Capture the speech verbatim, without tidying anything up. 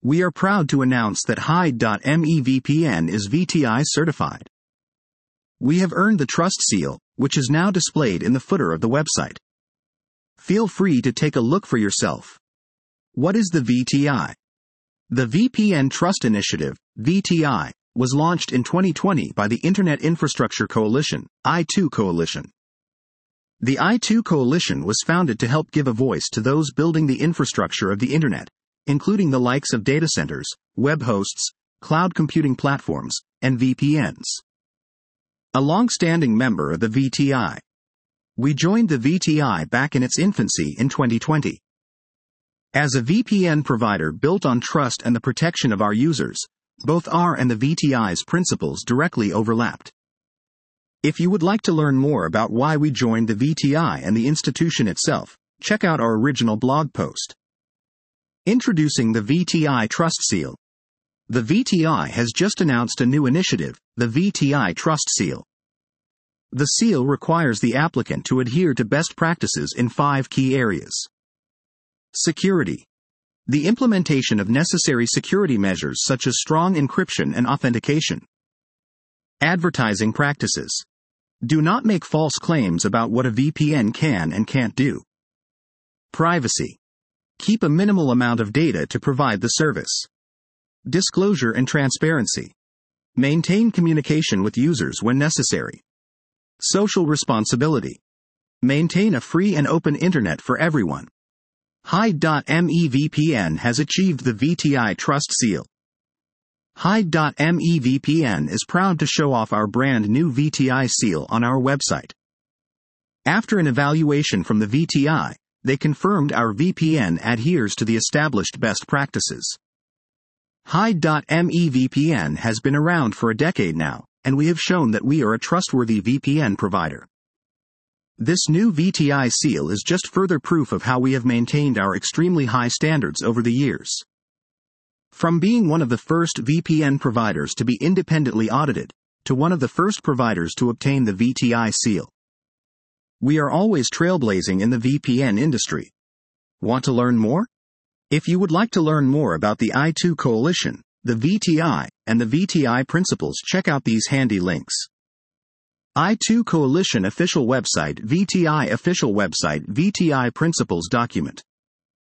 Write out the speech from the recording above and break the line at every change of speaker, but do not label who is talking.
We are proud to announce that Hide dot me V P N is V T I certified. We have earned the Trust Seal, which is now displayed in the footer of the website. Feel free to take a look for yourself. What is the V T I? The V P N Trust Initiative, V T I, was launched in twenty twenty by the Internet Infrastructure Coalition, I two Coalition. The I two Coalition was founded to help give a voice to those building the infrastructure of the Internet, including the likes of data centers, web hosts, cloud computing platforms, and V P Ns. A long-standing member of the V T I. We joined the V T I back in its infancy in twenty twenty. As a V P N provider built on trust and the protection of our users, both our and the V T I's principles directly overlapped. If you would like to learn more about why we joined the V T I and the institution itself, check out our original blog post. Introducing the V T I Trust Seal. The V T I has just announced a new initiative, the V T I Trust Seal. The seal requires the applicant to adhere to best practices in five key areas. Security. The implementation of necessary security measures such as strong encryption and authentication. Advertising practices. Do not make false claims about what a V P N can and can't do. Privacy. Keep a minimal amount of data to provide the service. Disclosure and transparency. Maintain communication with users when necessary. Social responsibility. Maintain a free and open internet for everyone. Hide dot me V P N has achieved the V T I Trust Seal. Hide dot me V P N is proud to show off our brand new V T I seal on our website. After an evaluation from the V T I, they confirmed our V P N adheres to the established best practices. Hide dot me V P N has been around for a decade now, and we have shown that we are a trustworthy V P N provider. This new V T I seal is just further proof of how we have maintained our extremely high standards over the years. From being one of the first V P N providers to be independently audited, to one of the first providers to obtain the V T I seal. We are always trailblazing in the V P N industry. Want to learn more? If you would like to learn more about the I two Coalition, the V T I, and the V T I principles, check out these handy links. I two Coalition official website, V T I official website, V T I principles document.